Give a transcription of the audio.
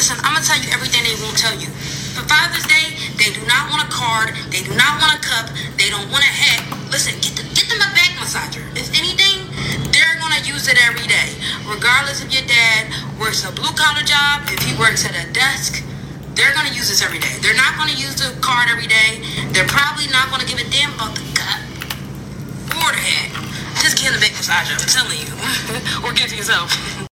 Listen, I'm going to tell you everything they won't tell you. For Father's Day, they do not want a card. They do not want a cup. They don't want a hat. Listen, get them a back massager. If anything, they're going to use it every day. Regardless if your dad works a blue-collar job, if he works at a desk, they're going to use this every day. They're not going to use the card every day. They're probably not going to give a damn about the cup or the hat. Just get a back massager, I'm telling you. Or give it to yourself.